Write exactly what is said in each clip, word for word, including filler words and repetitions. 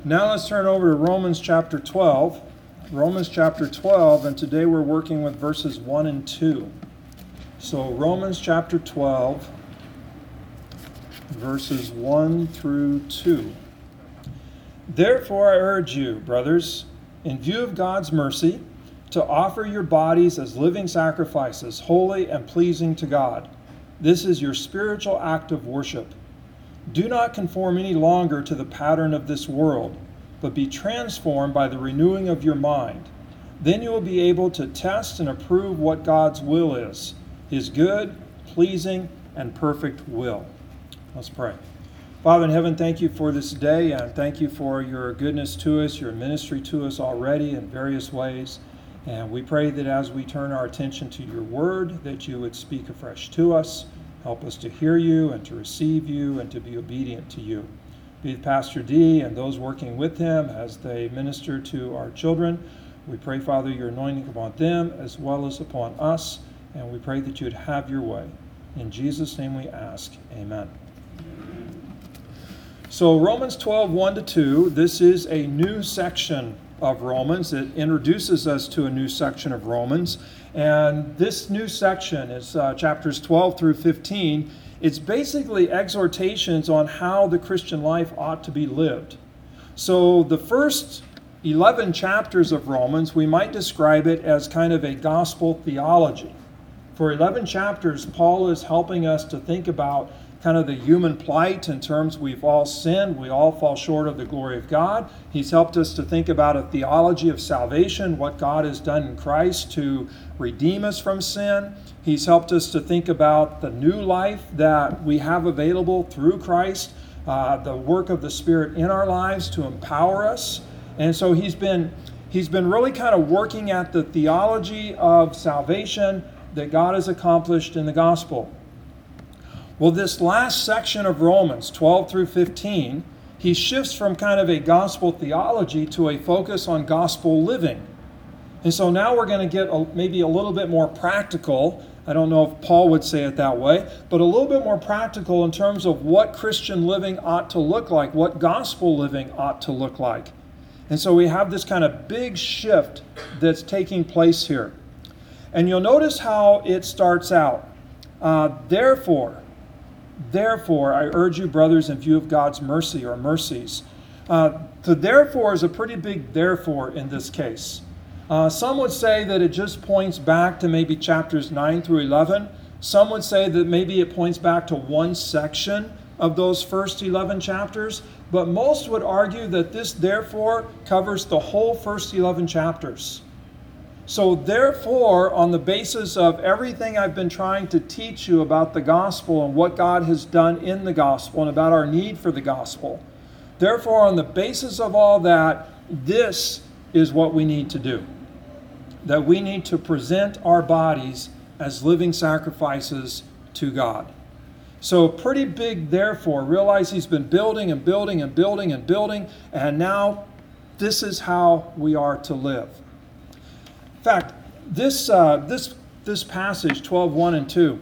Now let's turn over to Romans chapter twelve. Romans chapter twelve, and today we're working with verses one and two. So Romans chapter twelve, verses one through two. Therefore I urge you, brothers, in view of God's mercy, to offer your bodies as living sacrifices, holy and pleasing to God. This is your spiritual act of worship. Do not conform any longer to the pattern of this world, but be transformed by the renewing of your mind. Then you will be able to test and approve what God's will is, his good, pleasing, and perfect will. Let's pray. Father in heaven, thank you for this day, and thank you for your goodness to us, your ministry to us already in various ways. And we pray that as we turn our attention to your word, that you would speak afresh to us. Help us to hear you and to receive you and to be obedient to you. Be with Pastor D and those working with him as they minister to our children. We pray, Father, your anointing upon them as well as upon us, and we pray that you would have your way. In Jesus' name we ask, amen. So Romans twelve, one to two, this is a new section of Romans. It introduces us to a new section of Romans. And this new section is uh, chapters twelve through fifteen. It's basically exhortations on how the Christian life ought to be lived. So the first eleven chapters of Romans, we might describe it as kind of a gospel theology. For eleven chapters, Paul is helping us to think about kind of the human plight in terms we've all sinned, we all fall short of the glory of God. He's helped us to think about a theology of salvation, what God has done in Christ to redeem us from sin. He's helped us to think about the new life that we have available through Christ, uh, the work of the Spirit in our lives to empower us. And so he's been he's been really kind of working at the theology of salvation that God has accomplished in the gospel. Well, this last section of Romans, twelve through fifteen, he shifts from kind of a gospel theology to a focus on gospel living. And so now we're going to get a, maybe a little bit more practical. I don't know if Paul would say it that way, but a little bit more practical in terms of what Christian living ought to look like, what gospel living ought to look like. And so we have this kind of big shift that's taking place here. And you'll notice how it starts out. Uh, therefore, Therefore, I urge you, brothers, in view of God's mercy or mercies. Uh, the therefore is a pretty big therefore in this case. Uh, some would say that it just points back to maybe chapters nine through eleven. Some would say that maybe it points back to one section of those first eleven chapters. But most would argue that this therefore covers the whole first eleven chapters. So therefore, on the basis of everything I've been trying to teach you about the gospel and what God has done in the gospel and about our need for the gospel, therefore, on the basis of all that, this is what we need to do. That we need to present our bodies as living sacrifices to God. So pretty big therefore. Realize he's been building and building and building and building, and now this is how we are to live. In fact, this uh, this this passage, twelve, one and two,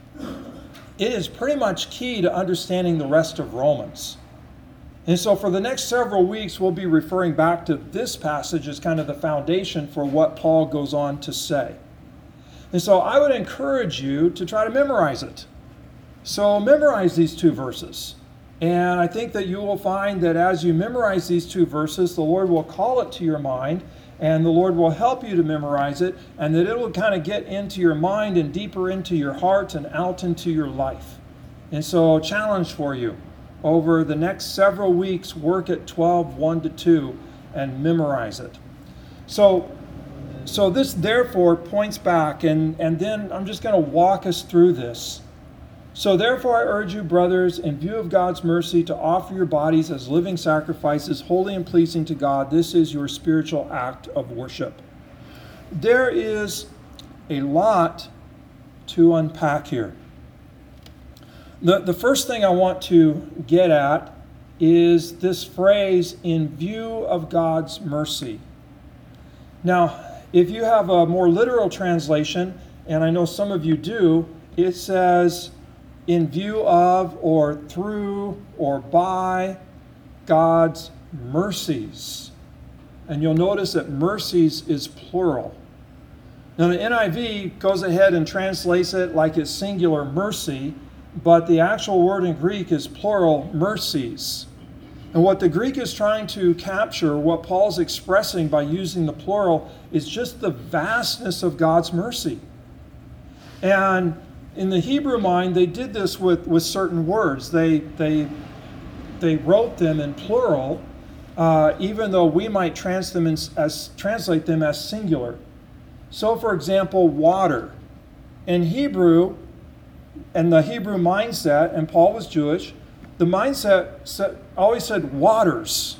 it is pretty much key to understanding the rest of Romans. And so for the next several weeks, we'll be referring back to this passage as kind of the foundation for what Paul goes on to say. And so I would encourage you to try to memorize it. So memorize these two verses. And I think that you will find that as you memorize these two verses, the Lord will call it to your mind, and the Lord will help you to memorize it, and that it will kind of get into your mind and deeper into your heart and out into your life. And so, challenge for you. Over the next several weeks, work at twelve, one to two, and memorize it. So, so this therefore points back, and, and then I'm just going to walk us through this. So therefore I urge you, brothers, in view of God's mercy, to offer your bodies as living sacrifices, holy and pleasing to God. This is your spiritual act of worship. There is a lot to unpack here. The, the first thing I want to get at is this phrase, in view of God's mercy. Now, if you have a more literal translation, and I know some of you do, it says, in view of or through or by God's mercies. And you'll notice that mercies is plural. Now the N I V goes ahead and translates it like it's singular mercy, but the actual word in Greek is plural mercies. And what the Greek is trying to capture, what Paul's expressing by using the plural, is just the vastness of God's mercy. And in the Hebrew mind, they did this with, with certain words. They, they, they wrote them in plural, uh, even though we might trans them in, as, translate them as singular. So, for example, water. In Hebrew, and the Hebrew mindset, and Paul was Jewish, the mindset said, always said waters.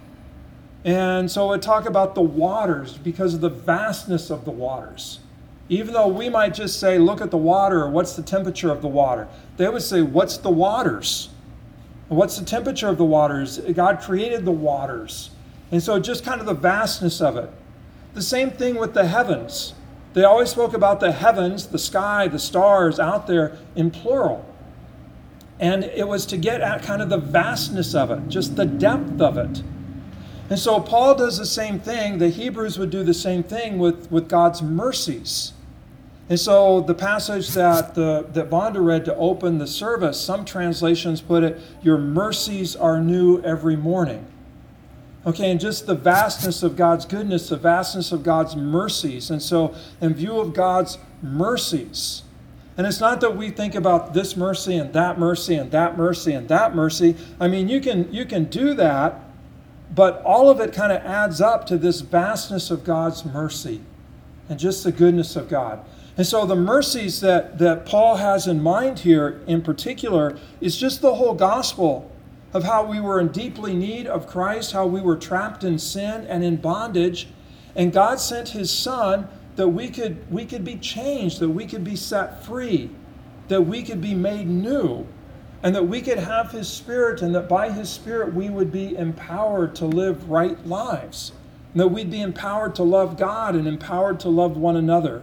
And so it talk about the waters because of the vastness of the waters. Even though we might just say, look at the water, or what's the temperature of the water? They would say, what's the waters? What's the temperature of the waters? God created the waters. And so just kind of the vastness of it. The same thing with the heavens. They always spoke about the heavens, the sky, the stars out there in plural. And it was to get at kind of the vastness of it, just the depth of it. And so Paul does the same thing. The Hebrews would do the same thing with, with God's mercies. And so the passage that, the, that Vonda read to open the service, some translations put it, your mercies are new every morning. Okay, and just the vastness of God's goodness, the vastness of God's mercies. And so in view of God's mercies, and it's not that we think about this mercy and that mercy and that mercy and that mercy. I mean, you can you can do that, but all of it kind of adds up to this vastness of God's mercy and just the goodness of God. And so the mercies that, that Paul has in mind here in particular is just the whole gospel of how we were in deeply need of Christ, how we were trapped in sin and in bondage, and God sent his Son that we could we could be changed, that we could be set free, that we could be made new, and that we could have his Spirit, and that by his Spirit we would be empowered to live right lives, and that we'd be empowered to love God and empowered to love one another,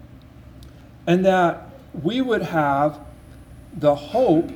and that we would have the hope,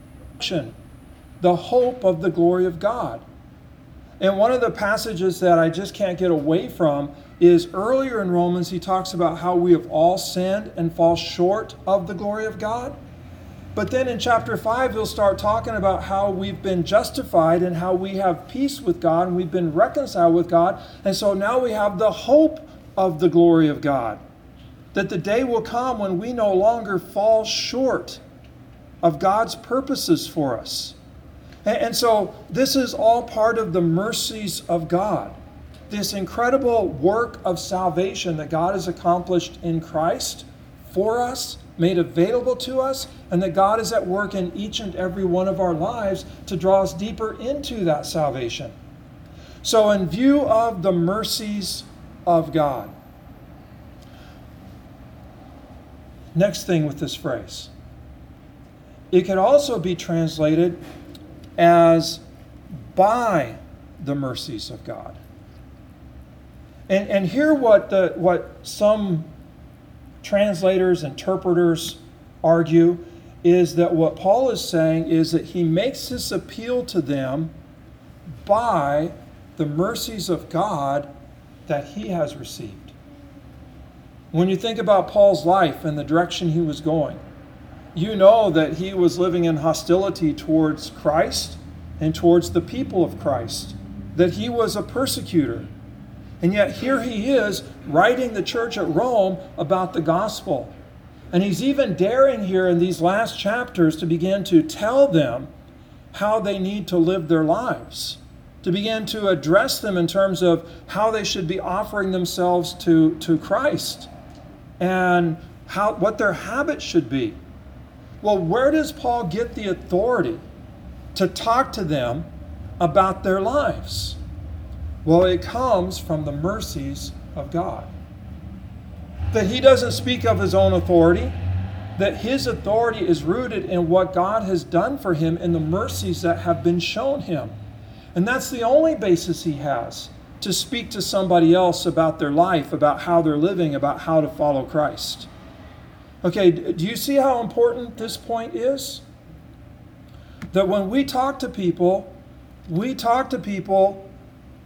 the hope of the glory of God. And one of the passages that I just can't get away from is earlier in Romans, he talks about how we have all sinned and fall short of the glory of God. But then in chapter five, he'll start talking about how we've been justified and how we have peace with God and we've been reconciled with God. And so now we have the hope of the glory of God. That the day will come when we no longer fall short of God's purposes for us. And so this is all part of the mercies of God. This incredible work of salvation that God has accomplished in Christ for us, made available to us, and that God is at work in each and every one of our lives to draw us deeper into that salvation. So in view of the mercies of God, next thing with this phrase, it could also be translated as by the mercies of God. And, and here what the what some translators, interpreters argue is that what Paul is saying is that he makes this appeal to them by the mercies of God that he has received. When you think about Paul's life and the direction he was going, you know that he was living in hostility towards Christ and towards the people of Christ, that he was a persecutor. And yet here he is writing the church at Rome about the gospel. And he's even daring here in these last chapters to begin to tell them how they need to live their lives, to begin to address them in terms of how they should be offering themselves to, to Christ and how what their habits should be. Well, where does Paul get the authority to talk to them about their lives? Well, it comes from the mercies of God. That he doesn't speak of his own authority, that his authority is rooted in what God has done for him and the mercies that have been shown him. And that's the only basis he has to speak to somebody else about their life, about how they're living, about how to follow Christ. Okay, do you see how important this point is? That when we talk to people, we talk to people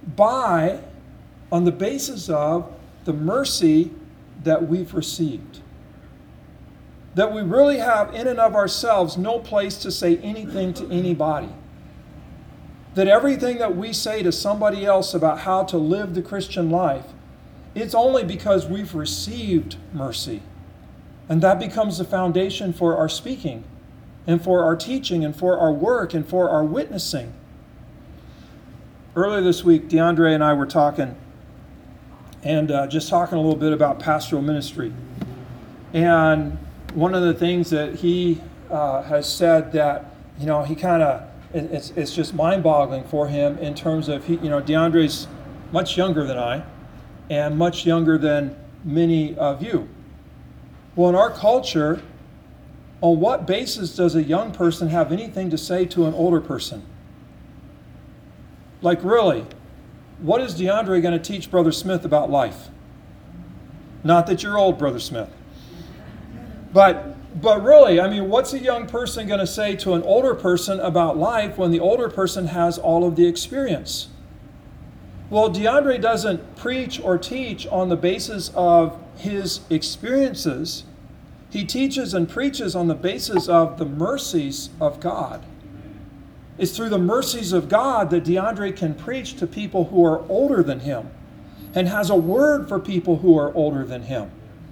by, on the basis of the mercy that we've received. That we really have in and of ourselves no place to say anything to anybody. That everything that we say to somebody else about how to live the Christian life, it's only because we've received mercy. And that becomes the foundation for our speaking, and for our teaching, and for our work, and for our witnessing. Earlier this week, DeAndre and I were talking, and uh, just talking a little bit about pastoral ministry. And one of the things that he uh, has said that, you know, he kind of, it's, it's just mind-boggling for him in terms of, he, you know, DeAndre's much younger than I, and much younger than many of you. Well, in our culture, on what basis does a young person have anything to say to an older person? Like, really, what is DeAndre going to teach Brother Smith about life? Not that you're old, Brother Smith. But, but really, I mean, what's a young person going to say to an older person about life when the older person has all of the experience? Well, DeAndre doesn't preach or teach on the basis of his experiences. He teaches and preaches on the basis of the mercies of God. It's through the mercies of God that DeAndre can preach to people who are older than him and has a word for people who are older than him.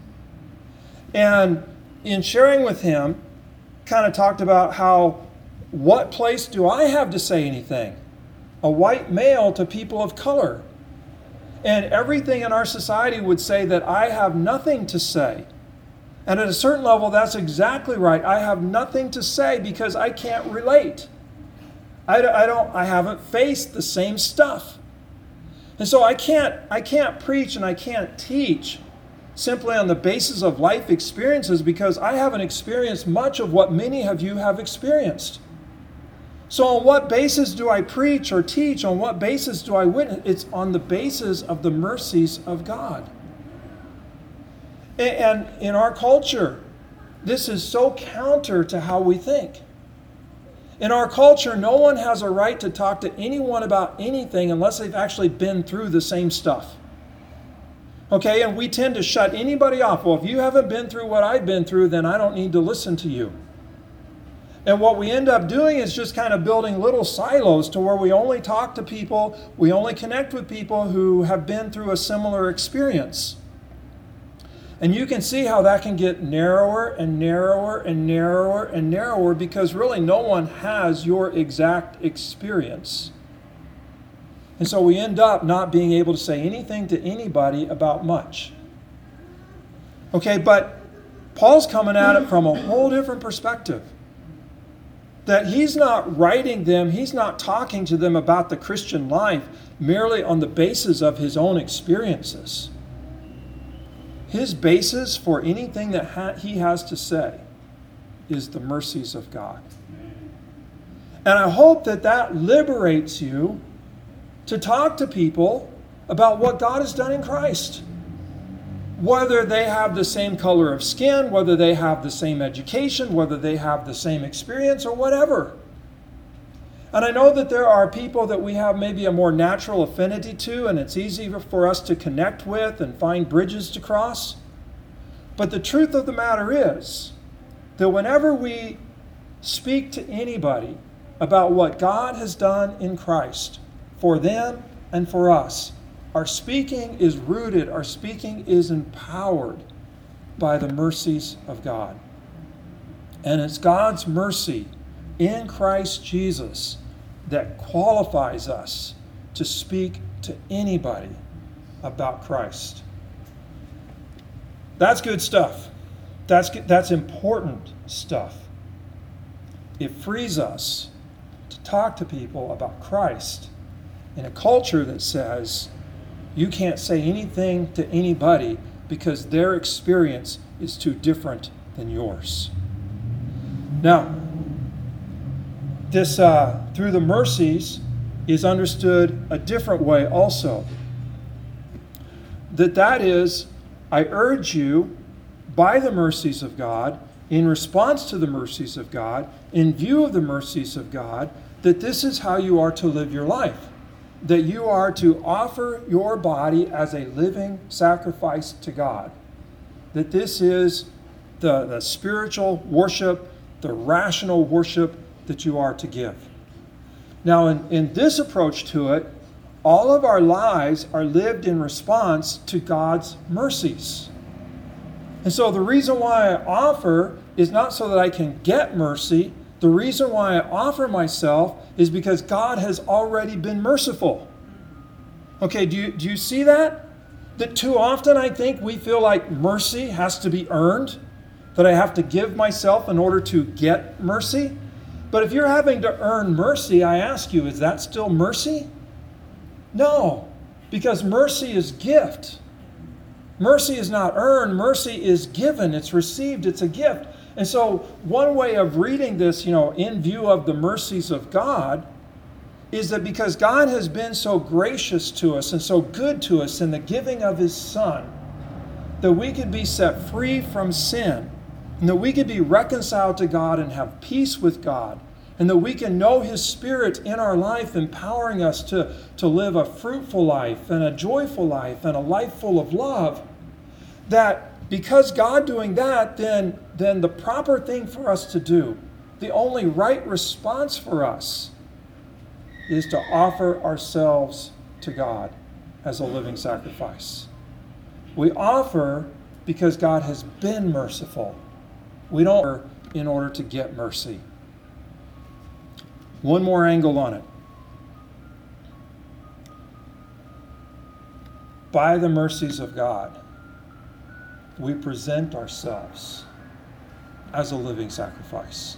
And in sharing with him, kind of talked about how, what place do I have to say anything? A white male to people of color. And everything in our society would say that I have nothing to say. And at a certain level, that's exactly right. I have nothing to say because I can't relate. I, I don't. I haven't faced the same stuff. And so I can't, I can't preach and I can't teach simply on the basis of life experiences because I haven't experienced much of what many of you have experienced. So on what basis do I preach or teach? On what basis do I witness? It's on the basis of the mercies of God. And in our culture, this is so counter to how we think. In our culture, no one has a right to talk to anyone about anything unless they've actually been through the same stuff. Okay, and we tend to shut anybody off. Well, if you haven't been through what I've been through, then I don't need to listen to you. And what we end up doing is just kind of building little silos to where we only talk to people, we only connect with people who have been through a similar experience. And you can see how that can get narrower and narrower and narrower and narrower because really no one has your exact experience. And so we end up not being able to say anything to anybody about much. Okay, but Paul's coming at it from a whole different perspective. That he's not writing them, he's not talking to them about the Christian life merely on the basis of his own experiences. His basis for anything that ha- he has to say is the mercies of God. And I hope that that liberates you to talk to people about what God has done in Christ. Whether they have the same color of skin, whether they have the same education, whether they have the same experience or whatever. And I know that there are people that we have maybe a more natural affinity to, and it's easy for us to connect with and find bridges to cross. But the truth of the matter is that whenever we speak to anybody about what God has done in Christ for them and for us, our speaking is rooted, our speaking is empowered by the mercies of God. And it's God's mercy in Christ Jesus that qualifies us to speak to anybody about Christ. That's good stuff. That's, that's important stuff. It frees us to talk to people about Christ in a culture that says you can't say anything to anybody because their experience is too different than yours. Now, this uh, through the mercies is understood a different way also. That that is, I urge you by the mercies of God, in response to the mercies of God, in view of the mercies of God, that this is how you are to live your life. that you are to offer your body as a living sacrifice to God. That this is the, the spiritual worship, the rational worship that you are to give. Now, in, in this approach to it, all of our lives are lived in response to God's mercies. And so the reason why I offer is not so that I can get mercy. The reason why I offer myself is because God has already been merciful. Okay, do you, do you see that? That too often I think we feel like mercy has to be earned, that I have to give myself in order to get mercy. But if you're having to earn mercy, I ask you, is that still mercy? No, because mercy is gift. Mercy is not earned, mercy is given, it's received, it's a gift. And so one way of reading this, you know, in view of the mercies of God, is that because God has been so gracious to us and so good to us in the giving of His Son, that we could be set free from sin, and that we could be reconciled to God and have peace with God, and that we can know His Spirit in our life, empowering us to, to live a fruitful life and a joyful life and a life full of love, that because God doing that, then, then the proper thing for us to do, the only right response for us, is to offer ourselves to God as a living sacrifice. We offer because God has been merciful. We don't offer in order to get mercy. One more angle on it. By the mercies of God, we present ourselves as a living sacrifice.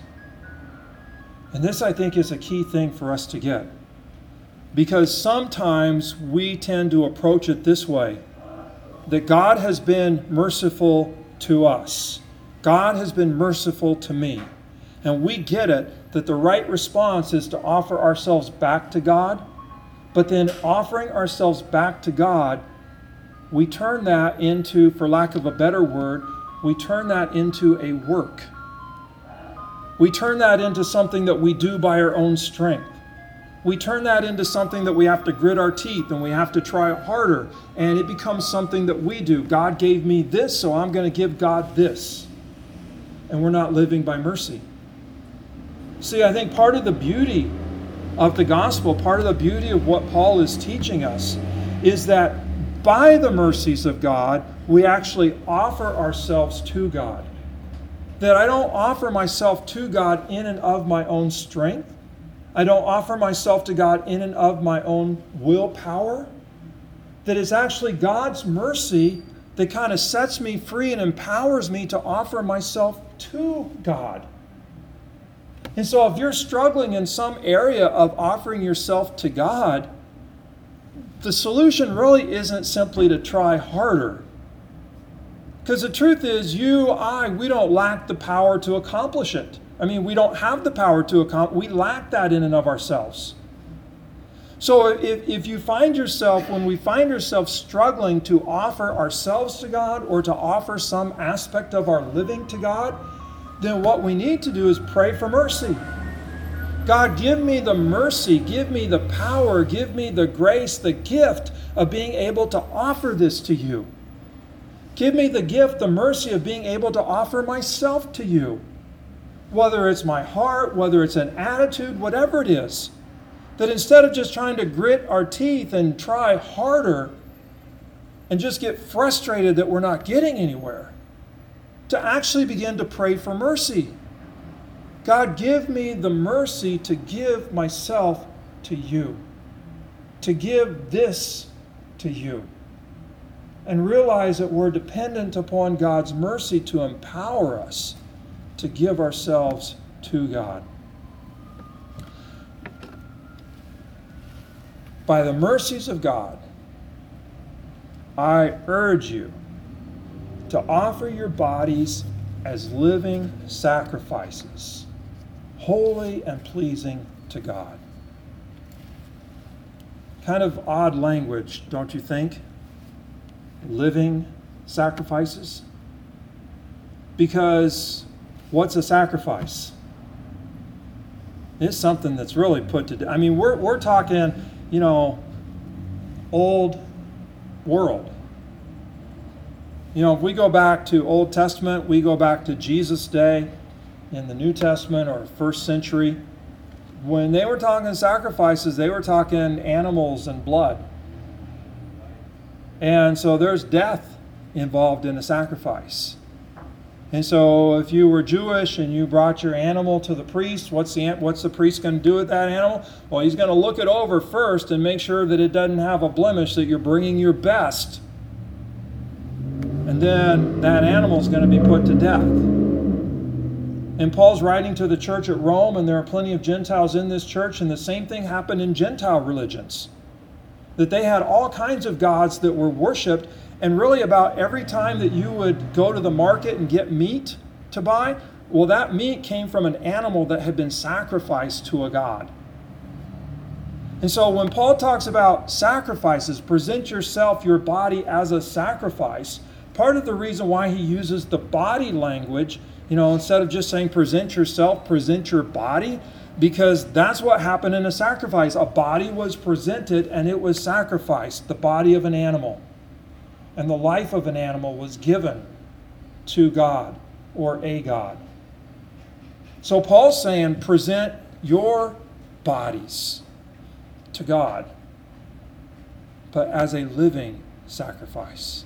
And this, I think, is a key thing for us to get. Because sometimes we tend to approach it this way, that God has been merciful to us. God has been merciful to me. And we get it that the right response is to offer ourselves back to God. But then offering ourselves back to God, we turn that into, for lack of a better word, we turn that into a work. We turn that into something that we do by our own strength. We turn that into something that we have to grit our teeth and we have to try harder. And it becomes something that we do. God gave me this, so I'm going to give God this. And we're not living by mercy. See, I think part of the beauty of the gospel, part of the beauty of what Paul is teaching us, is that by the mercies of God, we actually offer ourselves to God. That I don't offer myself to God in and of my own strength. I don't offer myself to God in and of my own willpower. That it's actually God's mercy that kind of sets me free and empowers me to offer myself to God. And so if you're struggling in some area of offering yourself to God, the solution really isn't simply to try harder. Because the truth is, you, I, we don't lack the power to accomplish it. I mean, we don't have the power to accomplish. We lack that in and of ourselves. So if, if you find yourself, when we find ourselves struggling to offer ourselves to God or to offer some aspect of our living to God, then what we need to do is pray for mercy. God, give me the mercy, give me the power, give me the grace, the gift of being able to offer this to you. Give me the gift, the mercy of being able to offer myself to you. Whether it's my heart, whether it's an attitude, whatever it is. That instead of just trying to grit our teeth and try harder and just get frustrated that we're not getting anywhere, to actually begin to pray for mercy. God, give me the mercy to give myself to you, to give this to you, and realize that we're dependent upon God's mercy to empower us to give ourselves to God. By the mercies of God, I urge you to offer your bodies as living sacrifices, holy and pleasing to God. Kind of odd language, don't you think? Living sacrifices. Because what's a sacrifice? It's something that's really put to death. I mean, we're we're talking, you know, old world. You know, if we go back to Old Testament, we go back to Jesus' day in the New Testament or first century, when they were talking sacrifices, they were talking animals and blood. And so there's death involved in a sacrifice. And so if you were Jewish and you brought your animal to the priest, what's the what's the priest going to do with that animal? Well, he's going to look it over first and make sure that it doesn't have a blemish, that you're bringing your best. And then that animal is going to be put to death. And Paul's writing to the church at Rome, and there are plenty of Gentiles in this church, and the same thing happened in Gentile religions. That they had all kinds of gods that were worshipped, and really about every time that you would go to the market and get meat to buy, well, that meat came from an animal that had been sacrificed to a god. And so when Paul talks about sacrifices, present yourself, your body as a sacrifice, part of the reason why he uses the body language, you know, instead of just saying present yourself, present your body, because that's what happened in a sacrifice. A body was presented and it was sacrificed, the body of an animal. And the life of an animal was given to God or a God. So Paul's saying present your bodies to God, but as a living sacrifice.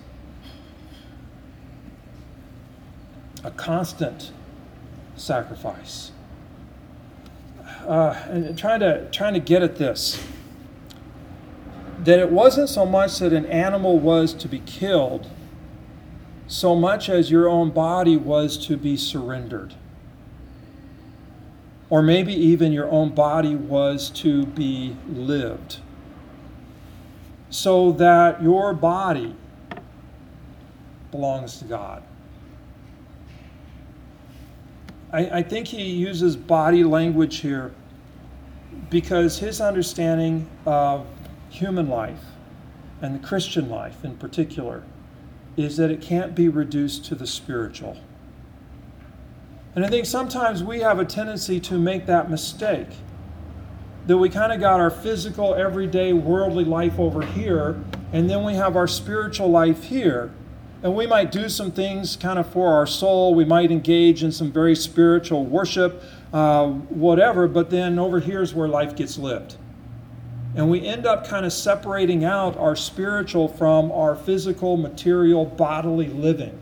A constant sacrifice. Uh, and trying to trying to get at this, that it wasn't so much that an animal was to be killed, so much as your own body was to be surrendered. Or maybe even your own body was to be lived, so that your body belongs to God. I, I think he uses body language here because his understanding of human life, and the Christian life in particular, is that it can't be reduced to the spiritual. And I think sometimes we have a tendency to make that mistake, that we kind of got our physical, everyday, worldly life over here, and then we have our spiritual life here. And we might do some things kind of for our soul. We might engage in some very spiritual worship, uh, whatever, but then over here is where life gets lived. And we end up kind of separating out our spiritual from our physical, material, bodily living.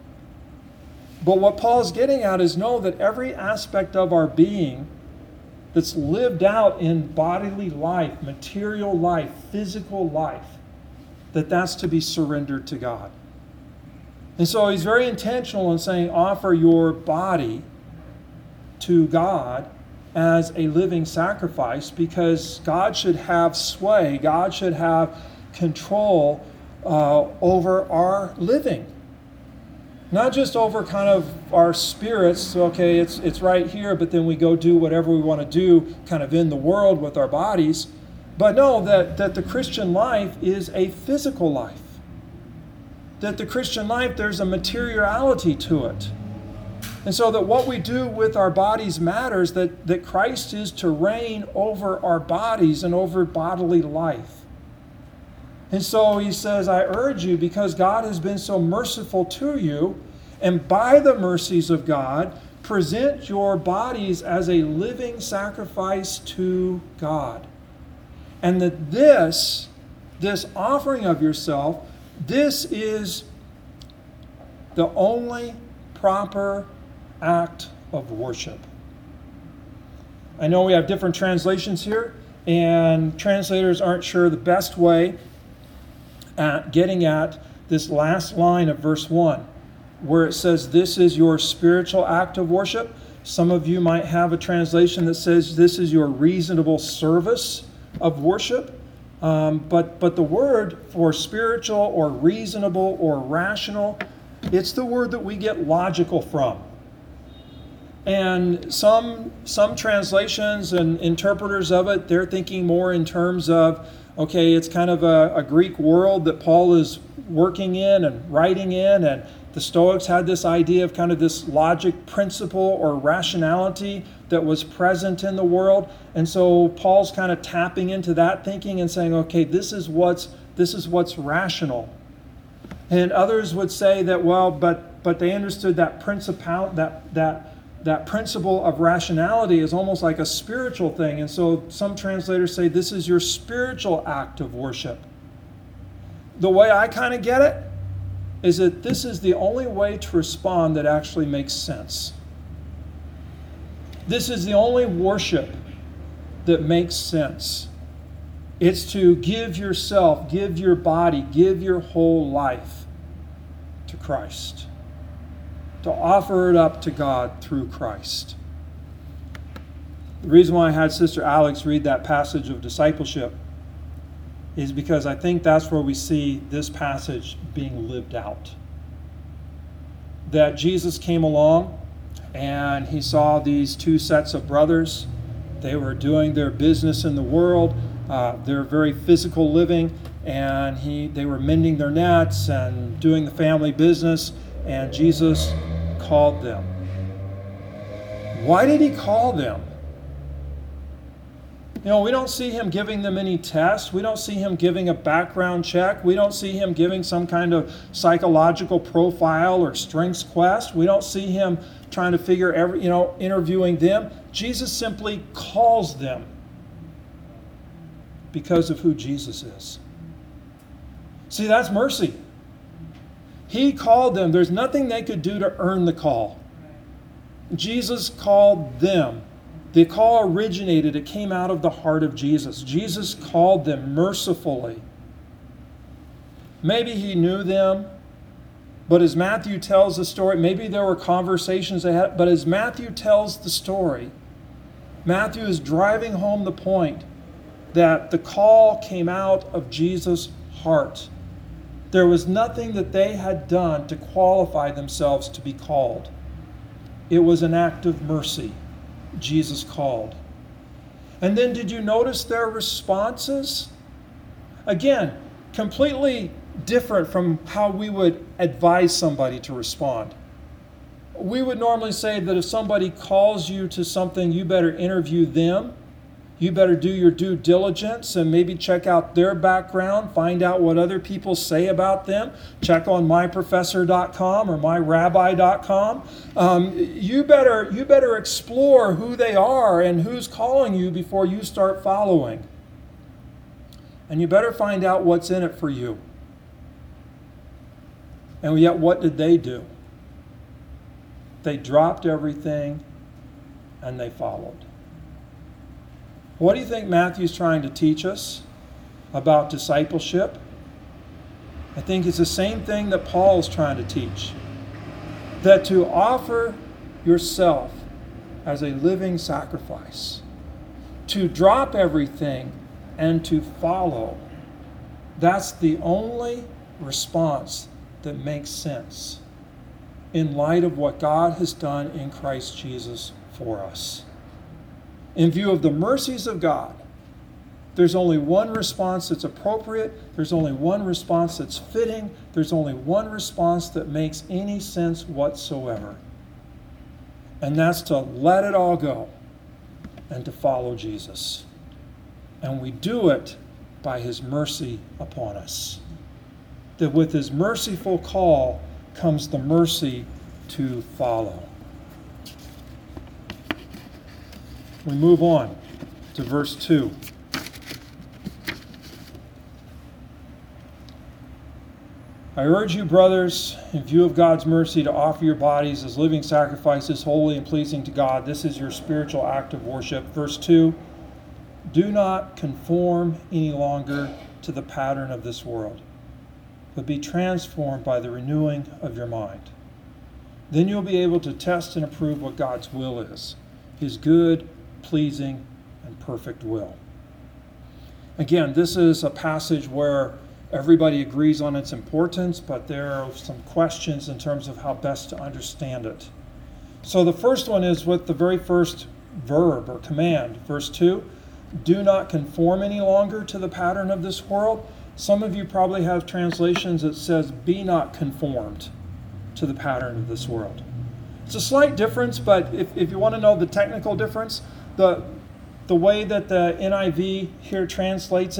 But what Paul's getting at is know that every aspect of our being that's lived out in bodily life, material life, physical life, that that's to be surrendered to God. And so he's very intentional in saying, offer your body to God as a living sacrifice, because God should have sway, God should have control uh, over our living. Not just over kind of our spirits, okay, it's, it's right here, but then we go do whatever we want to do kind of in the world with our bodies. But no, that, that the Christian life is a physical life. That the Christian life, there's a materiality to it. And so that what we do with our bodies matters, that, that Christ is to reign over our bodies and over bodily life. And so he says, I urge you, because God has been so merciful to you, and by the mercies of God, present your bodies as a living sacrifice to God. And that this, this offering of yourself, this is the only proper act of worship. I know we have different translations here, and translators aren't sure the best way at getting at this last line of verse one, where it says, this is your spiritual act of worship. Some of you might have a translation that says, this is your reasonable service of worship. Um, but, but the word for spiritual or reasonable or rational, it's the word that we get logical from. And some, some translations and interpreters of it, they're thinking more in terms of, okay, it's kind of a, a Greek world that Paul is working in and writing in, and the Stoics had this idea of kind of this logic principle or rationality that was present in the world. And so Paul's kind of tapping into that thinking and saying, okay, this is what's This is what's rational. And others would say that, well, but but they understood that principle, that that that principle of rationality is almost like a spiritual thing. And so some translators say this is your spiritual act of worship. The way I kind of get it is that this is the only way to respond that actually makes sense. This is the only worship that makes sense. It's to give yourself, give your body, give your whole life to Christ. To offer it up to God through Christ. The reason why I had Sister Alex read that passage of discipleship is because I think that's where we see this passage being lived out. That Jesus came along and he saw these two sets of brothers. They were doing their business in the world. Uh, they're very physical living, and he they were mending their nets and doing the family business, and Jesus called them. Why did he call them? You know, we don't see him giving them any tests. We don't see him giving a background check. We don't see him giving some kind of psychological profile or strengths quest. We don't see him trying to figure every, you know, interviewing them. Jesus simply calls them because of who Jesus is. See, that's mercy. He called them. There's nothing they could do to earn the call. Jesus called them. The call originated, it came out of the heart of Jesus. Jesus called them mercifully. Maybe he knew them, but as Matthew tells the story, maybe there were conversations they had, but as Matthew tells the story, Matthew is driving home the point that the call came out of Jesus' heart. There was nothing that they had done to qualify themselves to be called. It was an act of mercy. Jesus called. And then did you notice their responses? Again, completely different from how we would advise somebody to respond. We would normally say that if somebody calls you to something, you better interview them. You better do your due diligence and maybe check out their background, find out what other people say about them. Check on my professor dot com or my rabbi dot com. Um, you better, you better explore who they are and who's calling you before you start following. And you better find out what's in it for you. And yet, what did they do? They dropped everything and they followed. What do you think Matthew's trying to teach us about discipleship? I think it's the same thing that Paul's trying to teach. That to offer yourself as a living sacrifice, to drop everything and to follow, that's the only response that makes sense in light of what God has done in Christ Jesus for us. In view of the mercies of God, there's only one response that's appropriate. There's only one response that's fitting. There's only one response that makes any sense whatsoever. And that's to let it all go and to follow Jesus. And we do it by his mercy upon us. That with his merciful call comes the mercy to follow. We move on to verse two. I urge you, brothers, in view of God's mercy, to offer your bodies as living sacrifices, holy and pleasing to God. This is your spiritual act of worship. Verse two, do not conform any longer to the pattern of this world, but be transformed by the renewing of your mind. Then you'll be able to test and approve what God's will is, his good, pleasing, and perfect will. Again, this is a passage where everybody agrees on its importance, but there are some questions in terms of how best to understand it. So the first one is with the very first verb or command, verse two, do not conform any longer to the pattern of this world. Some of you probably have translations that says, be not conformed to the pattern of this world. It's a slight difference, but if, if you want to know the technical difference, the, the way that the N I V here translates it,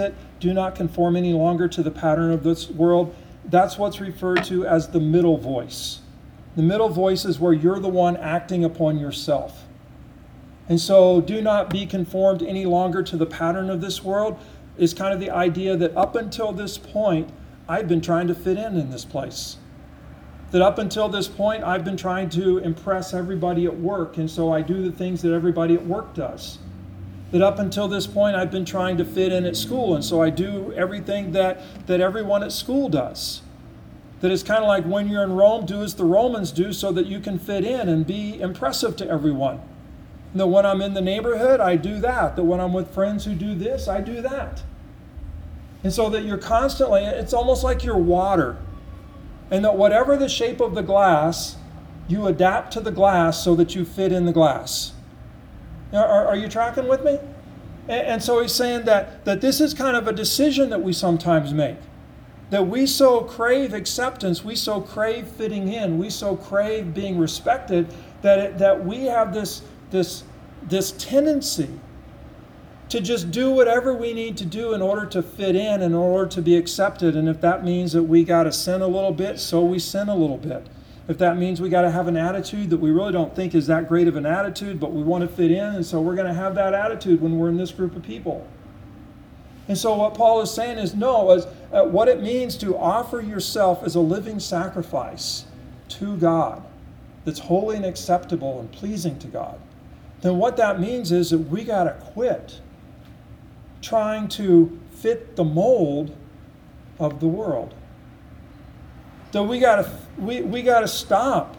do not conform any longer to the pattern of this world. That's what's referred to as the middle voice. The middle voice is where you're the one acting upon yourself. And so do not be conformed any longer to the pattern of this world is kind of the idea that up until this point, I've been trying to fit in in this place. That up until this point, I've been trying to impress everybody at work, and so I do the things that everybody at work does. That up until this point, I've been trying to fit in at school, and so I do everything that, that everyone at school does. That it's kind of like when you're in Rome, do as the Romans do so that you can fit in and be impressive to everyone. And that when I'm in the neighborhood, I do that. That when I'm with friends who do this, I do that. And so that you're constantly, it's almost like you're water. And that whatever the shape of the glass, you adapt to the glass so that you fit in the glass. Are, are you tracking with me? And, and so he's saying that, that this is kind of a decision that we sometimes make. That we so crave acceptance, we so crave fitting in, we so crave being respected, that it, that we have this, this, this tendency to just do whatever we need to do in order to fit in, in order to be accepted. And if that means that we got to sin a little bit, so we sin a little bit. If that means we got to have an attitude that we really don't think is that great of an attitude, but we want to fit in, and so we're going to have that attitude when we're in this group of people. And so what Paul is saying is, no, as, uh, what it means to offer yourself as a living sacrifice to God that's holy and acceptable and pleasing to God, then what that means is that we got to quit trying to fit the mold of the world. That we got to we, we got to stop.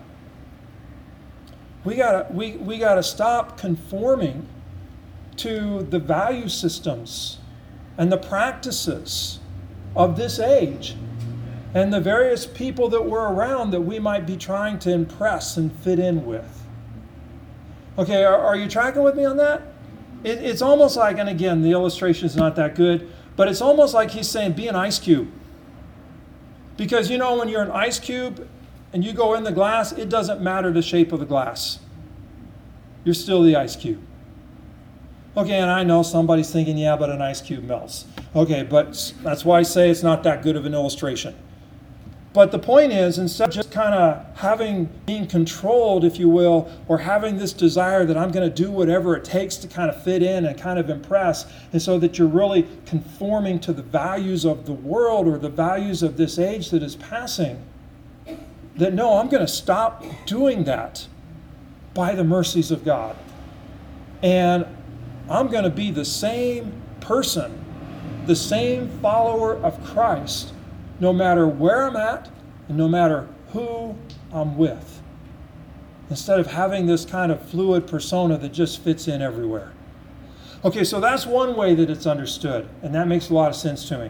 We got to we, we got to stop conforming to the value systems and the practices of this age and the various people that we're around that we might be trying to impress and fit in with. Okay, are, are you tracking with me on that? It, it's almost like, and again, the illustration is not that good, but it's almost like he's saying, be an ice cube. Because you know, when you're an ice cube and you go in the glass, it doesn't matter the shape of the glass. You're still the ice cube. Okay, and I know somebody's thinking, yeah, but an ice cube melts. Okay, but that's why I say it's not that good of an illustration. But the point is, instead of just kind of having, being controlled, if you will, or having this desire that I'm going to do whatever it takes to kind of fit in and kind of impress, and so that you're really conforming to the values of the world or the values of this age that is passing, that no, I'm going to stop doing that by the mercies of God. And I'm going to be the same person, the same follower of Christ, no matter where I'm at and no matter who I'm with. Instead of having this kind of fluid persona that just fits in everywhere. Okay, so that's one way that it's understood, and that makes a lot of sense to me.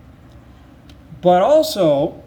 But also,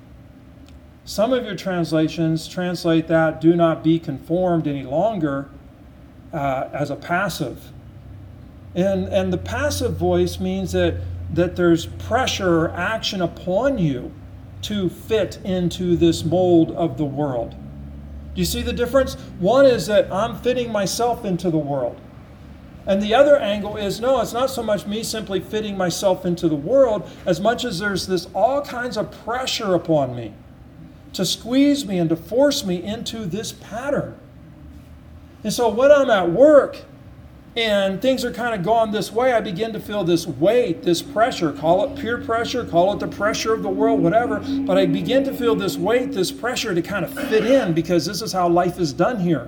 some of your translations translate that do not be conformed any longer uh, as a passive. And, and the passive voice means that, that there's pressure or action upon you to fit into this mold of the world. Do you see the difference? One is that I'm fitting myself into the world. And the other angle is, no, it's not so much me simply fitting myself into the world as much as there's this all kinds of pressure upon me to squeeze me and to force me into this pattern. And so when I'm at work and things are kind of going this way, I begin to feel this weight, this pressure. Call it peer pressure, call it the pressure of the world, whatever. But I begin to feel this weight, this pressure to kind of fit in because this is how life is done here.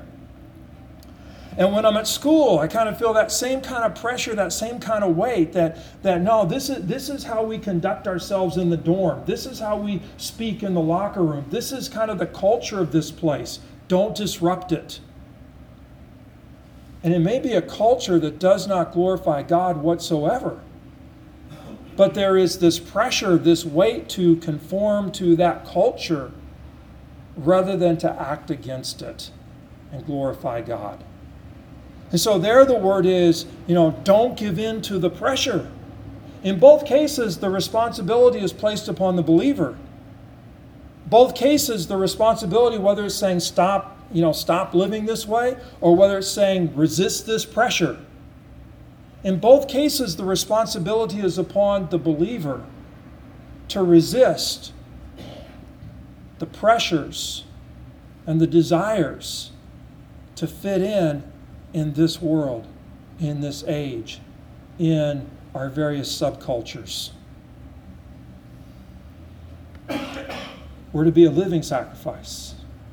And when I'm at school, I kind of feel that same kind of pressure, that same kind of weight that, that no, this is, this is how we conduct ourselves in the dorm. This is how we speak in the locker room. This is kind of the culture of this place. Don't disrupt it. And it may be a culture that does not glorify God whatsoever. But there is this pressure, this weight to conform to that culture rather than to act against it and glorify God. And so there the word is, you know, don't give in to the pressure. In both cases, the responsibility is placed upon the believer. Both cases, the responsibility, whether it's saying stop, you know, stop living this way, or whether it's saying resist this pressure. In both cases, the responsibility is upon the believer to resist the pressures and the desires to fit in in this world, in this age, in our various subcultures. We're to be a living sacrifice,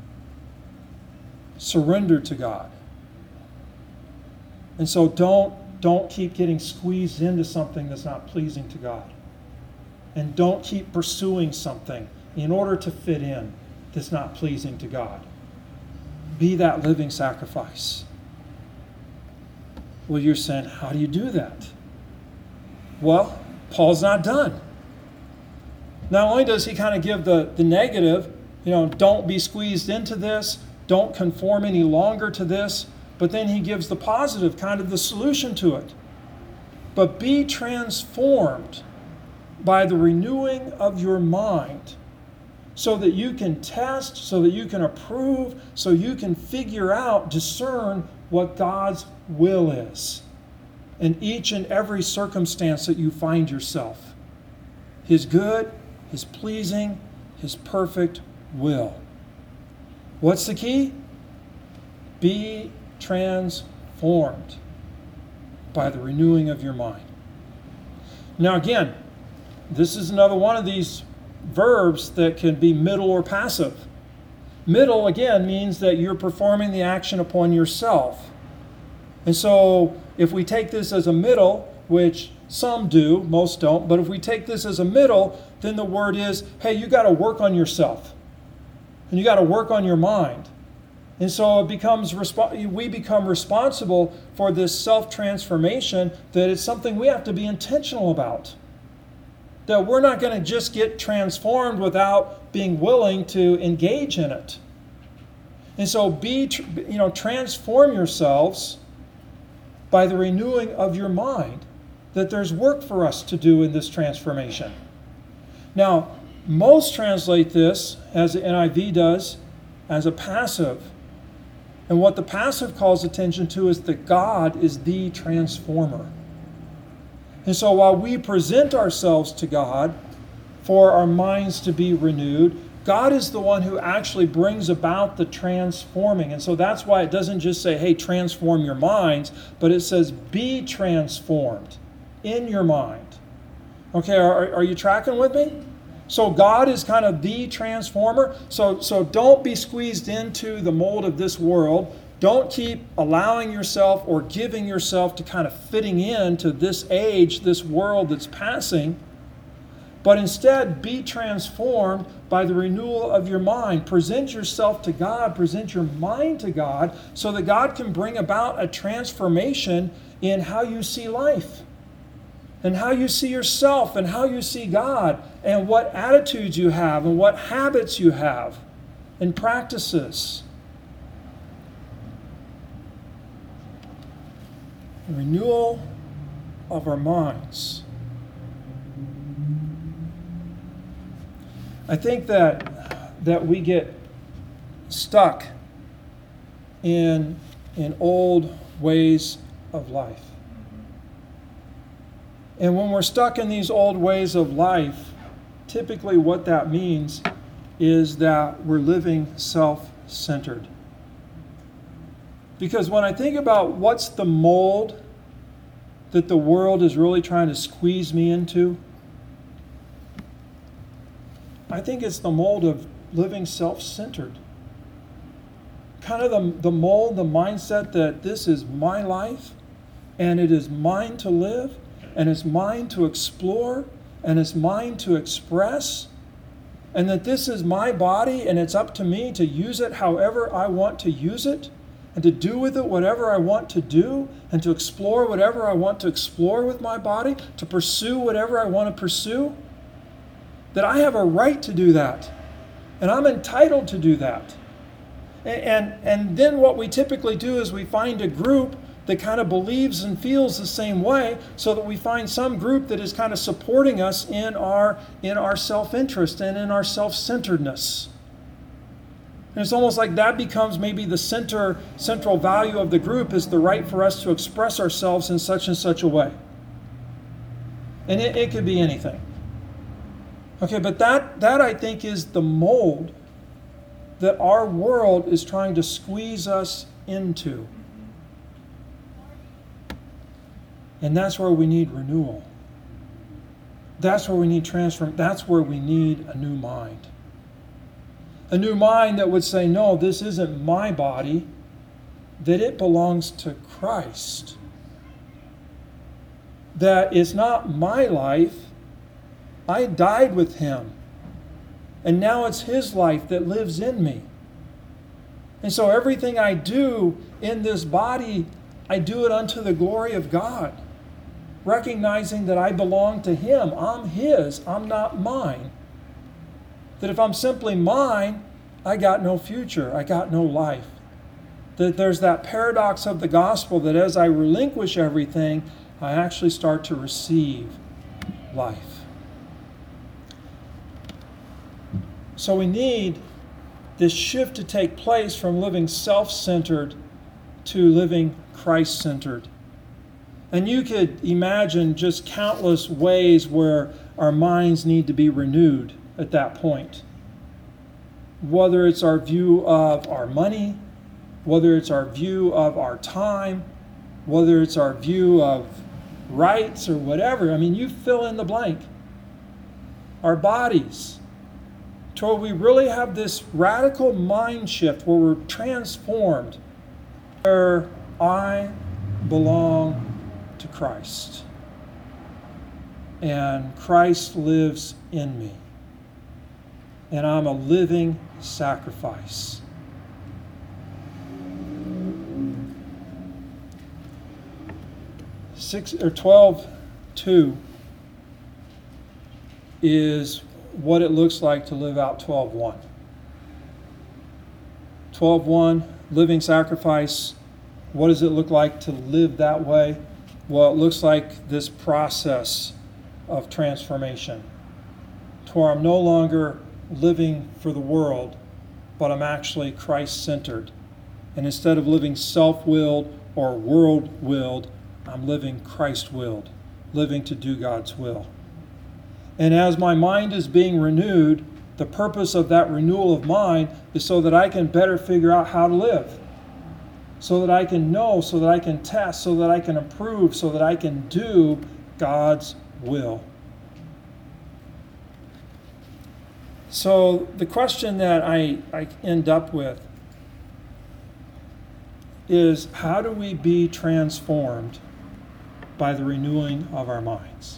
surrendered to God. And so don't, don't keep getting squeezed into something that's not pleasing to God. And don't keep pursuing something in order to fit in that's not pleasing to God. Be that living sacrifice. Well, you're saying, how do you do that? Well, Paul's not done. Not only does he kind of give the, the negative, you know, don't be squeezed into this, don't conform any longer to this, but then he gives the positive, kind of the solution to it. But be transformed by the renewing of your mind, so that you can test, so that you can approve, so you can figure out, discern what God's will is in each and every circumstance that you find yourself. His good, His pleasing, His perfect will. What's the key? Be transformed by the renewing of your mind. Now again, this is another one of these verbs that can be middle or passive. Middle, again, means that you're performing the action upon yourself. And so if we take this as a middle, which some do, most don't, but if we take this as a middle, then the word is, hey, you got to work on yourself. And you got to work on your mind. And so it becomes we become responsible for this self-transformation, that it's something we have to be intentional about. That we're not going to just get transformed without being willing to engage in it. And so be, you know, transform yourselves by the renewing of your mind, that there's work for us to do in this transformation. Now, most translate this, as the N I V does, as a passive. And what the passive calls attention to is that God is the transformer. And so while we present ourselves to God for our minds to be renewed, God is the one who actually brings about the transforming. And so that's why it doesn't just say, hey, transform your minds, but it says, be transformed in your mind. Okay, are, are you tracking with me? So God is kind of the transformer. So, so don't be squeezed into the mold of this world. Don't keep allowing yourself or giving yourself to kind of fitting into this age, this world that's passing. But instead, be transformed by the renewal of your mind. Present yourself to God, present your mind to God, so that God can bring about a transformation in how you see life, and how you see yourself, and how you see God, and what attitudes you have, and what habits you have, and practices. Renewal of our minds. I think that that we get stuck in in old ways of life. And when we're stuck in these old ways of life, typically what that means is that we're living self-centered. Because when I think about what's the mold that the world is really trying to squeeze me into, I think it's the mold of living self-centered. Kind of the, the mold, the mindset that this is my life, and it is mine to live, and it's mine to explore, and it's mine to express, and that this is my body, and it's up to me to use it however I want to use it, and to do with it whatever I want to do, and to explore whatever I want to explore with my body, to pursue whatever I want to pursue, that I have a right to do that, and I'm entitled to do that. And, and, and then what we typically do is we find a group that kind of believes and feels the same way, so that we find some group that is kind of supporting us in our, in our self-interest and in our self-centeredness. And it's almost like that becomes maybe the center, central value of the group is the right for us to express ourselves in such and such a way. And it, it could be anything. Okay, but that, that I think is the mold that our world is trying to squeeze us into. And that's where we need renewal. That's where we need transformation. That's where we need a new mind. A new mind that would say, no, this isn't my body, that it belongs to Christ. That it's not my life. I died with him. And now it's his life that lives in me. And so everything I do in this body, I do it unto the glory of God. Recognizing that I belong to him. I'm his. I'm not mine. That if I'm simply mine, I got no future. I got no life. That there's that paradox of the gospel that as I relinquish everything, I actually start to receive life. So we need this shift to take place from living self-centered to living Christ-centered. And you could imagine just countless ways where our minds need to be renewed at that point. Whether it's our view of our money, whether it's our view of our time, whether it's our view of rights or whatever. I mean, you fill in the blank. Our bodies. To where we really have this radical mind shift where we're transformed, where I belong to Christ. And Christ lives in me. And I'm a living sacrifice. Six or twelve two is what it looks like to live out twelve one. twelve one, living sacrifice. What does it look like to live that way? Well, it looks like this process of transformation, to where I'm no longer living for the world, but I'm actually Christ-centered. And instead of living self-willed or world-willed, I'm living Christ-willed, living to do God's will. And as my mind is being renewed, the purpose of that renewal of mind is so that I can better figure out how to live. So that I can know, so that I can test, so that I can approve, so that I can do God's will. So the question that I, I end up with is, how do we be transformed by the renewing of our minds?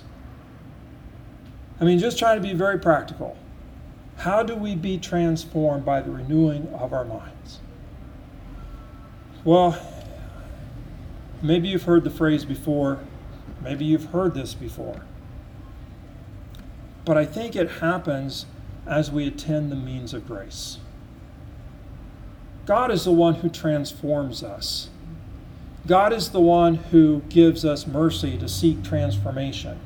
I mean, just trying to be very practical. How do we be transformed by the renewing of our minds? Well, maybe you've heard the phrase before. Maybe you've heard this before. But I think it happens as we attend the means of grace. God is the one who transforms us. God is the one who gives us mercy to seek transformation.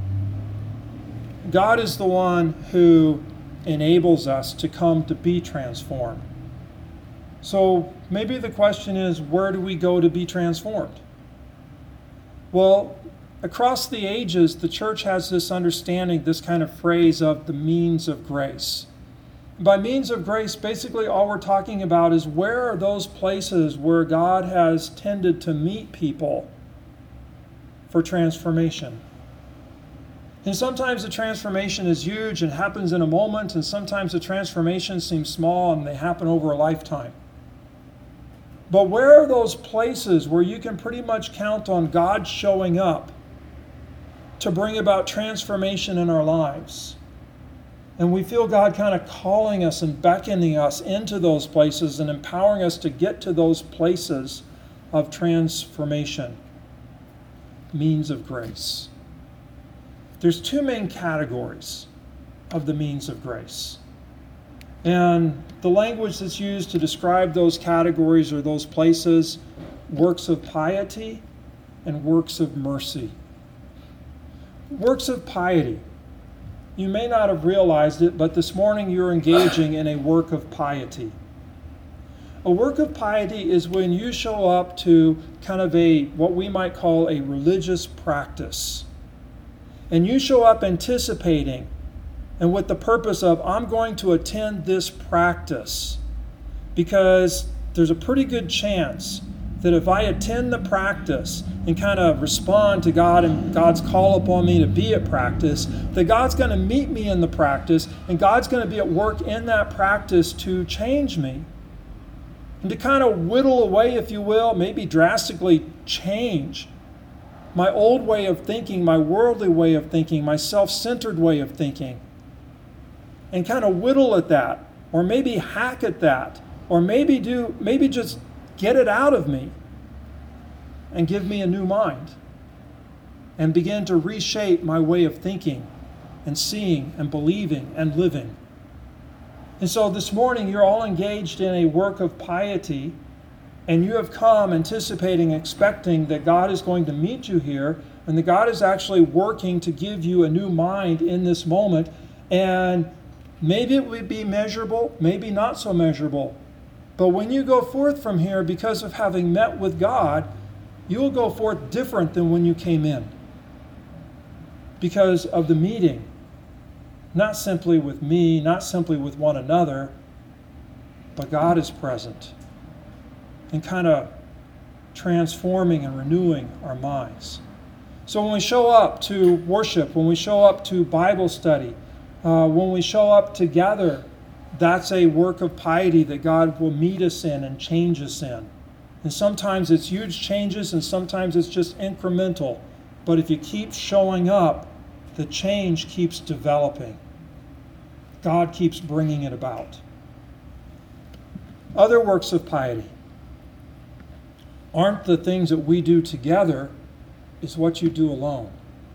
God is the one who enables us to come to be transformed. So maybe the question is, where do we go to be transformed? Well, across the ages, the church has this understanding, this kind of phrase of the means of grace. By means of grace, basically all we're talking about is where are those places where God has tended to meet people for transformation. And sometimes the transformation is huge and happens in a moment, and sometimes the transformation seems small and they happen over a lifetime. But where are those places where you can pretty much count on God showing up to bring about transformation in our lives? And we feel God kind of calling us and beckoning us into those places and empowering us to get to those places of transformation. Means of grace. There's two main categories of the means of grace. And the language that's used to describe those categories or those places, works of piety and works of mercy. Works of piety. You may not have realized it, but this morning you're engaging in a work of piety. A work of piety is when you show up to kind of a, what we might call a religious practice. And you show up anticipating and with the purpose of, I'm going to attend this practice because there's a pretty good chance that if I attend the practice and kind of respond to God and God's call upon me to be at practice, that God's going to meet me in the practice and God's going to be at work in that practice to change me. And to kind of whittle away, if you will, maybe drastically change my old way of thinking, my worldly way of thinking, my self-centered way of thinking. And kind of whittle at that, or maybe hack at that, or maybe do, maybe just get it out of me and give me a new mind and begin to reshape my way of thinking and seeing and believing and living. And so this morning you're all engaged in a work of piety, and you have come anticipating, expecting that God is going to meet you here, and that God is actually working to give you a new mind in this moment. And maybe it would be measurable, maybe not so measurable. But when you go forth from here, because of having met with God, you will go forth different than when you came in. Because of the meeting. Not simply with me, not simply with one another, but God is present and kind of transforming and renewing our minds. So when we show up to worship, when we show up to Bible study, uh, when we show up together, that's a work of piety that God will meet us in and change us in. And sometimes it's huge changes and sometimes it's just incremental. But if you keep showing up, the change keeps developing. God keeps bringing it about. Other works of piety aren't the things that we do together, it's what you do alone.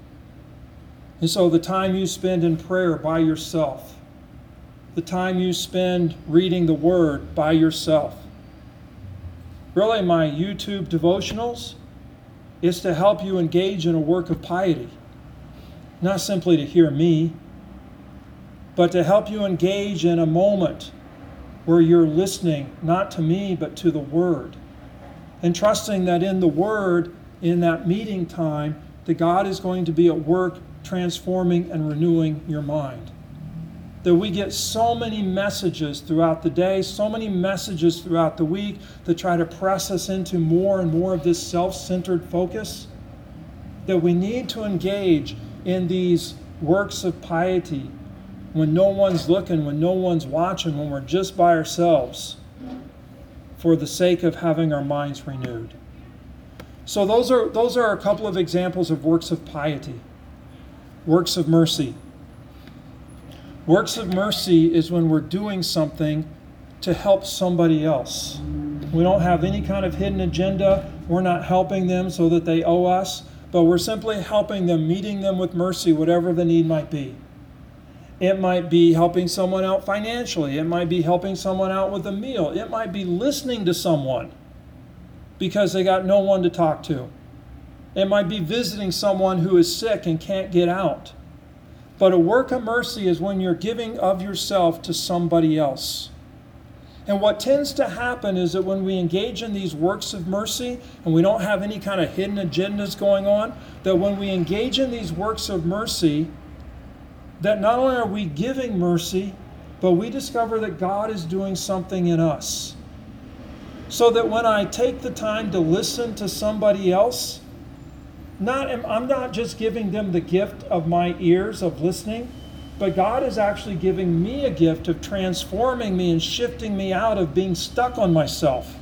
And so the time you spend in prayer by yourself, the time you spend reading the Word by yourself. Really, my YouTube devotionals is to help you engage in a work of piety. Not simply to hear me, but to help you engage in a moment where you're listening not to me, but to the Word. And trusting that in the Word, in that meeting time, that God is going to be at work transforming and renewing your mind. That we get so many messages throughout the day, so many messages throughout the week that try to press us into more and more of this self-centered focus, that we need to engage in these works of piety when no one's looking, when no one's watching, when we're just by ourselves, for the sake of having our minds renewed. So those are those are a couple of examples of works of piety. Works of mercy. Works of mercy is when we're doing something to help somebody else. We don't have any kind of hidden agenda. We're not helping them so that they owe us, but we're simply helping them, meeting them with mercy, whatever the need might be. It might be helping someone out financially. It might be helping someone out with a meal. It might be listening to someone because they got no one to talk to. It might be visiting someone who is sick and can't get out. But a work of mercy is when you're giving of yourself to somebody else. And what tends to happen is that when we engage in these works of mercy, and we don't have any kind of hidden agendas going on, that when we engage in these works of mercy, that not only are we giving mercy, but we discover that God is doing something in us. So that when I take the time to listen to somebody else, not I'm not just giving them the gift of my ears of listening, but God is actually giving me a gift of transforming me and shifting me out of being stuck on myself.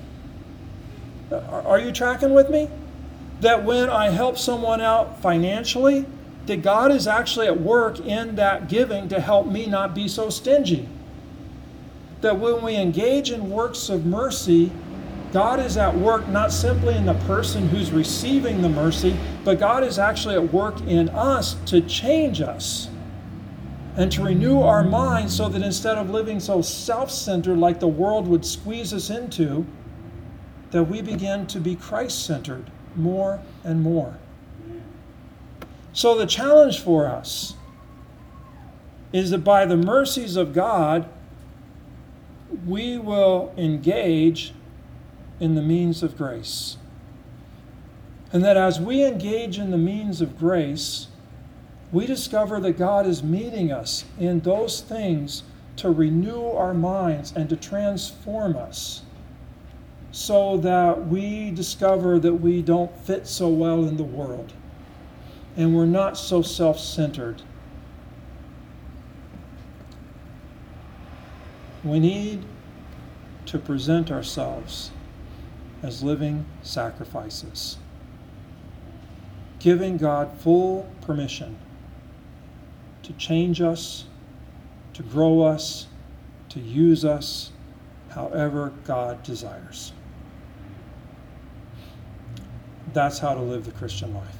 Are you tracking with me? That when I help someone out financially, that God is actually at work in that giving to help me not be so stingy. That when we engage in works of mercy, God is at work not simply in the person who's receiving the mercy, but God is actually at work in us to change us and to renew our minds so that instead of living so self-centered like the world would squeeze us into, that we begin to be Christ-centered more and more. So the challenge for us is that by the mercies of God, we will engage in the means of grace. And that as we engage in the means of grace, we discover that God is meeting us in those things to renew our minds and to transform us, so that we discover that we don't fit so well in the world and we're not so self-centered. We need to present ourselves as living sacrifices, giving God full permission to change us, to grow us, to use us however God desires. That's how to live the Christian life.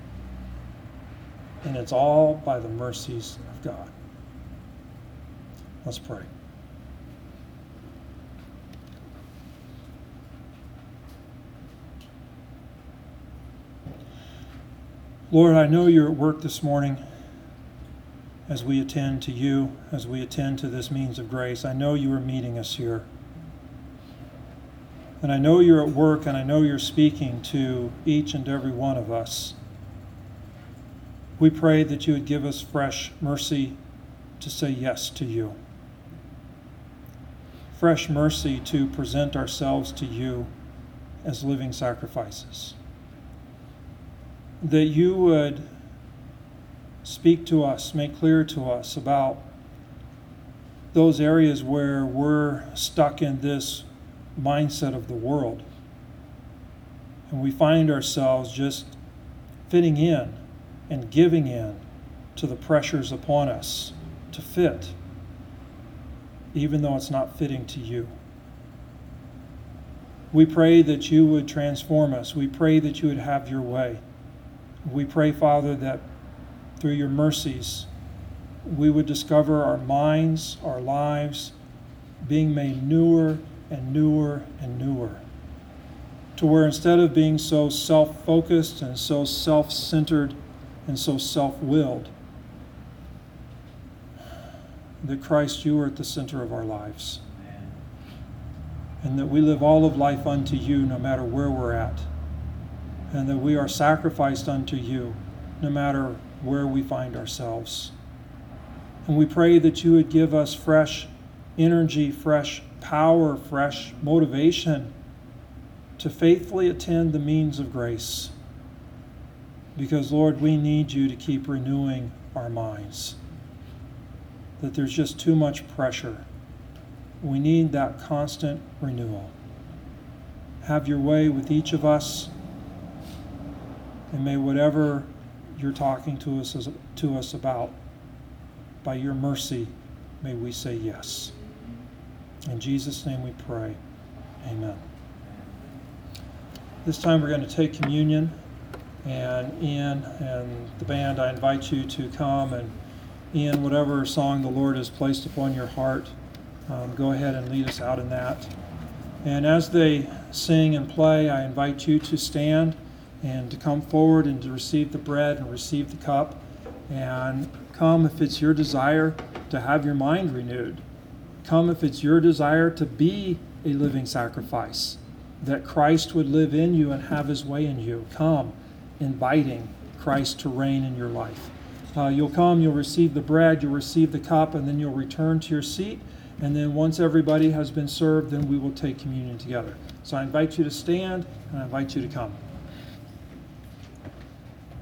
And it's all by the mercies of God. Let's pray. Lord, I know you're at work this morning as we attend to you, as we attend to this means of grace. I know you are meeting us here. And I know you're at work, and I know you're speaking to each and every one of us. We pray that you would give us fresh mercy to say yes to you. Fresh mercy to present ourselves to you as living sacrifices. That you would speak to us, make clear to us about those areas where we're stuck in this mindset of the world. And we find ourselves just fitting in and giving in to the pressures upon us to fit, even though it's not fitting to you. We pray that you would transform us. We pray that you would have your way. We pray, Father, that through your mercies, we would discover our minds, our lives, being made newer and newer and newer, to where instead of being so self-focused and so self-centered and so self-willed, that Christ, you are at the center of our lives. Amen. And that we live all of life unto you no matter where we're at, and that we are sacrificed unto you no matter where we find ourselves. And we pray that you would give us fresh energy, fresh power, fresh motivation to faithfully attend the means of grace. Because, Lord, we need you to keep renewing our minds. That there's just too much pressure. We need that constant renewal. Have your way with each of us, and may whatever you're talking to us to us about, by your mercy, may we say yes. In Jesus' name we pray. Amen. This time we're going to take communion, and Ian and the band, I invite you to come, and Ian, whatever song the Lord has placed upon your heart, um, go ahead and lead us out in that. And as they sing and play, I invite you to stand and to come forward and to receive the bread and receive the cup. And come if it's your desire to have your mind renewed. Come if it's your desire to be a living sacrifice, that Christ would live in you and have his way in you. Come, inviting Christ to reign in your life. Uh, you'll come, you'll receive the bread, you'll receive the cup, and then you'll return to your seat. And then once everybody has been served, then we will take communion together. So I invite you to stand, and I invite you to come.